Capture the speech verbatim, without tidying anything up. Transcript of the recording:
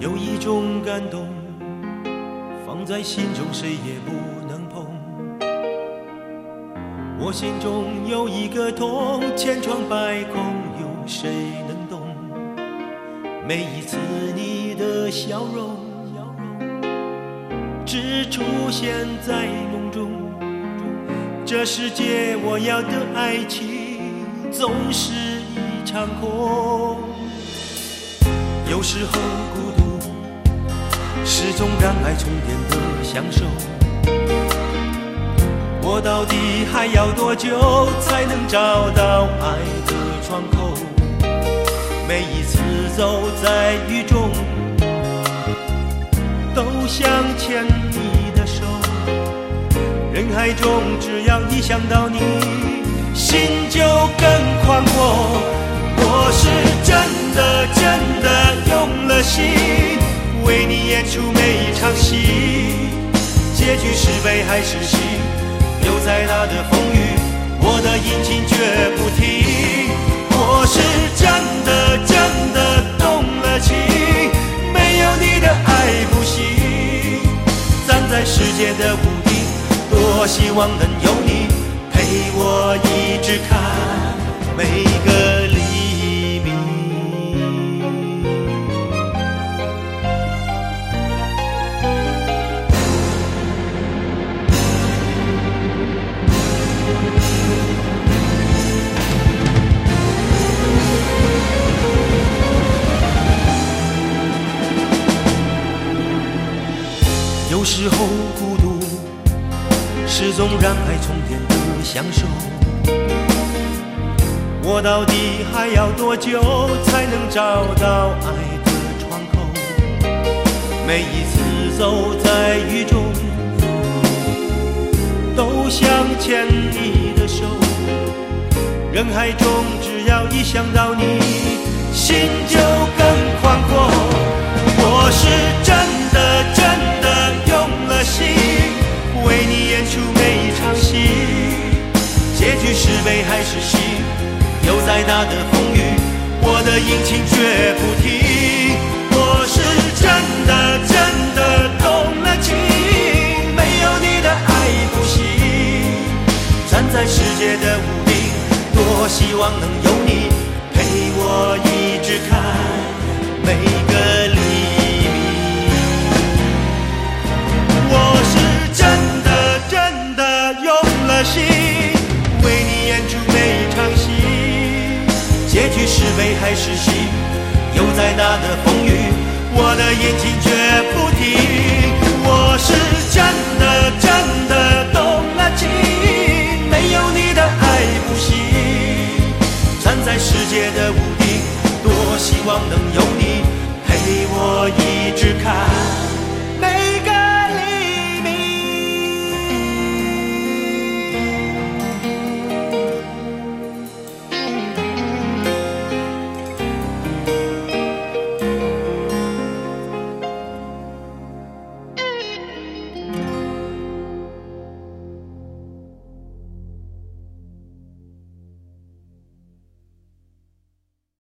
有一种感动，放在心中谁也不能碰。我心中有一个痛，千疮百孔，有谁能懂？每一次你的笑容，只出现在梦中。这世界我要的爱情，总是一场空。有时候孤独是种让爱充电的享受，我到底还要多久才能找到爱的窗口？每一次走在雨中，都想牵你的手，人海中只要一想到你，心就更宽阔。我是真的真的用了心，为你演出每一场戏，结局是悲还是喜，有再大的风雨，我的引擎绝不停。我是真的真的动了情，没有你的爱不行。站在世界的屋顶，多希望能有你陪我一直看每个黎明。有时候孤独是种让爱充电的享受，我到底还要多久才能找到爱的窗口？每一次走在雨中，都想牵你的手，人海中只要一想到你，心就更宽阔。我是真的真的用了心，为你演出每一场戏，结局是悲还是喜，有再大的风雨，我的引擎绝不停。我是真的真的动了情，没有你的爱不行。站在世界的屋顶，多希望能有你陪我一直看每个黎明。我是真的真的用了心，为你演出每一场戏，结局是悲还是喜，有再大的风雨，我的眼睛绝不停。我是真的真的动了情，没有你的爱不行。站在世界的屋顶，多希望能有你陪我一直看